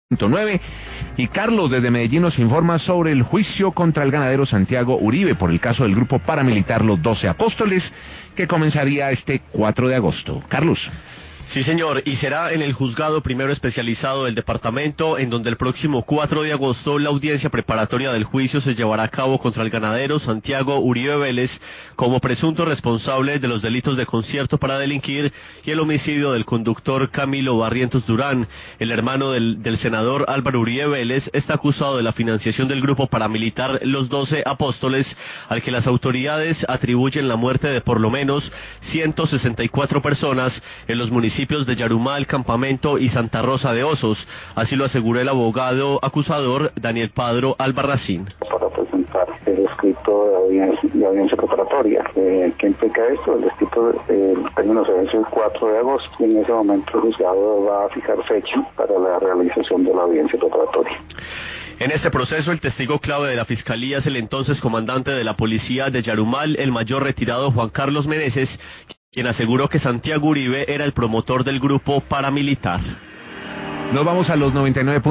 9. Y Carlos desde Medellín nos informa sobre el juicio contra el ganadero Santiago Uribe por el caso del grupo paramilitar Los 12 Apóstoles, que comenzaría este 4 de agosto. Carlos. Sí, señor, y será en el juzgado primero especializado del departamento, en donde el próximo 4 de agosto la audiencia preparatoria del juicio se llevará a cabo contra el ganadero Santiago Uribe Vélez como presunto responsable de los delitos de concierto para delinquir y el homicidio del conductor Camilo Barrientos Durán. El hermano del senador Álvaro Uribe Vélez está acusado de la financiación del grupo paramilitar Los 12 Apóstoles, al que las autoridades atribuyen la muerte de por lo menos 164 personas en los municipios de Yarumal, Campamento y Santa Rosa de Osos. Así lo aseguró el abogado acusador Daniel Padro Albarracín. Para presentar el escrito de audiencia preparatoria. ¿Qué implica esto? El escrito, el término se vence el 4 de agosto y en ese momento el juzgado va a fijar fecha para la realización de la audiencia preparatoria. En este proceso, el testigo clave de la Fiscalía es el entonces comandante de la Policía de Yarumal, el mayor retirado Juan Carlos Meneses, quien aseguró que Santiago Uribe era el promotor del grupo paramilitar. Nos vamos a los 99.